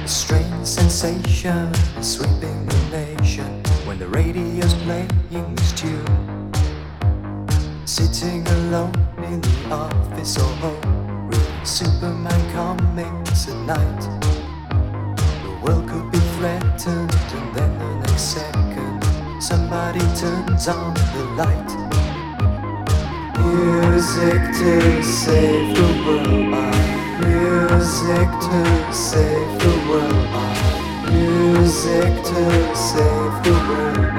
strange sensation sweeping the nation when the radio's playing this tune. Sitting alone in the office or home, reading Superman comics at night. The world could be threatened, and then the next second somebody turns on the light. Music to save the world. Music to save the world. Music to save the world.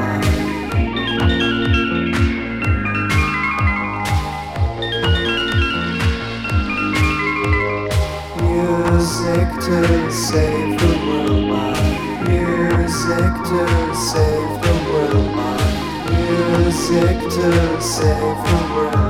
Music to save the world. Music to save the world. Music to save the world.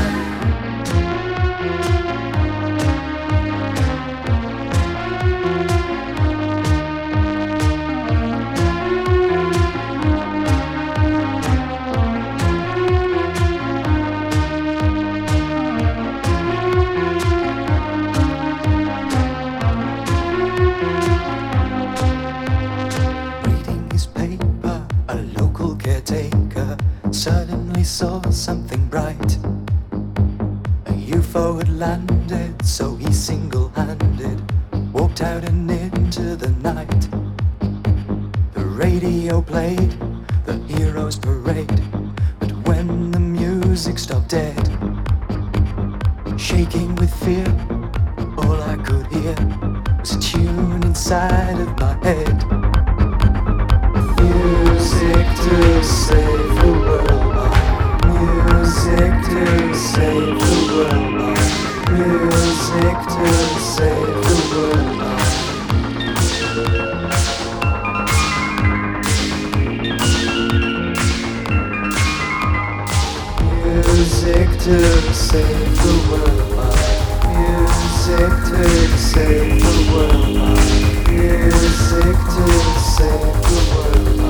Suddenly saw something bright. A UFO had landed, so he single-handed walked out and into the night. The radio played the heroes parade, but when the music stopped dead, shaking with fear, all I could hear was a tune inside of my head. Music to save the world. Music to save the world. Music to save the world. Music to save the world. Music to save the world. Music to save the world.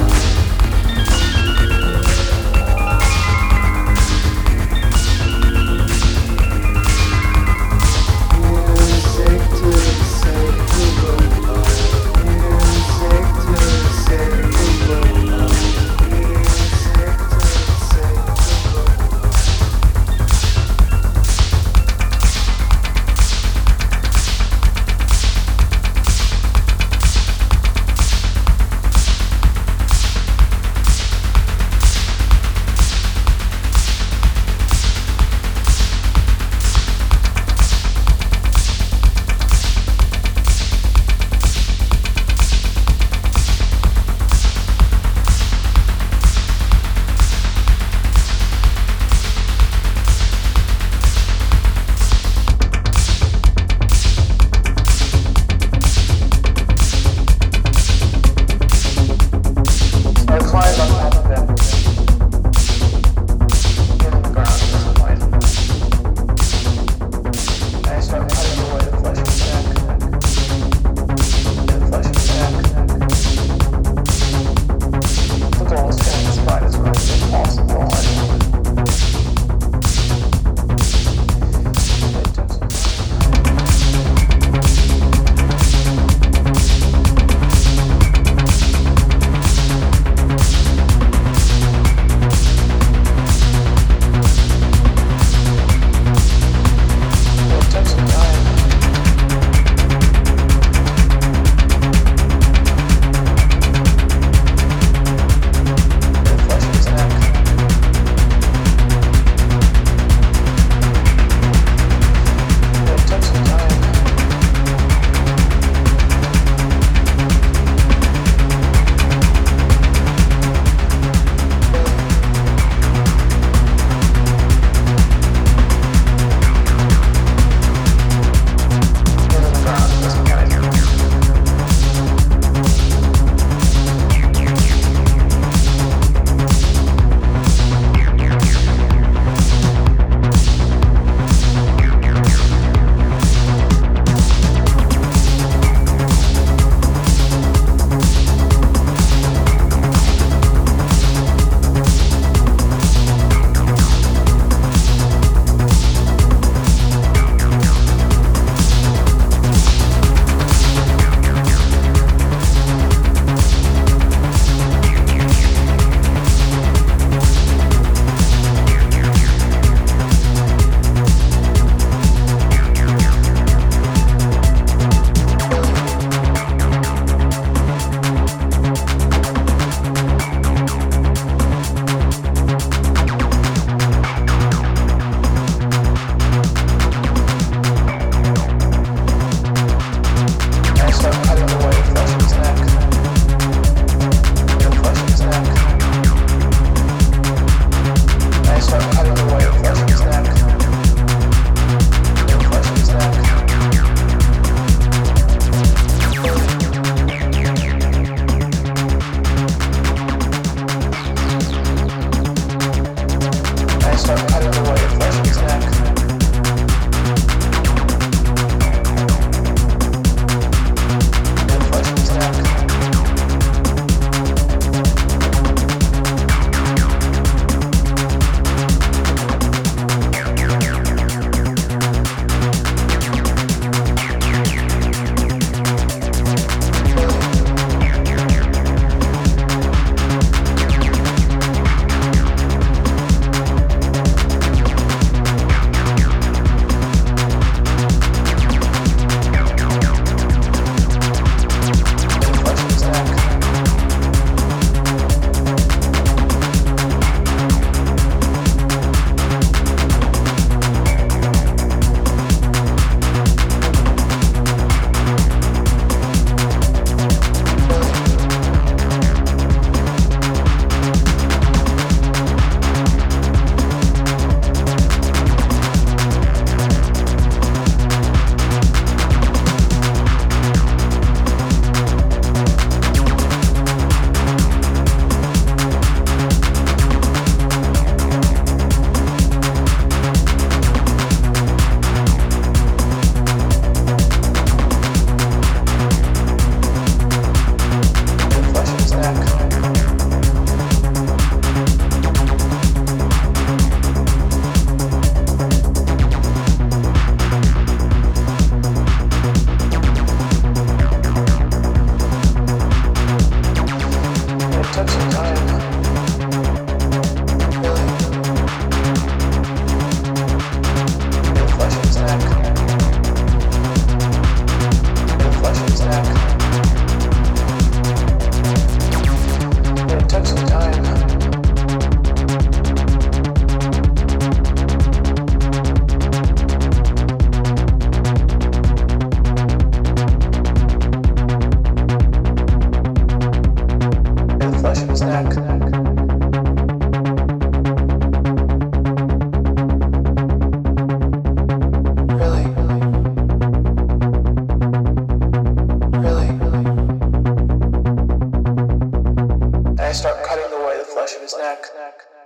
start cutting away the flesh of his neck.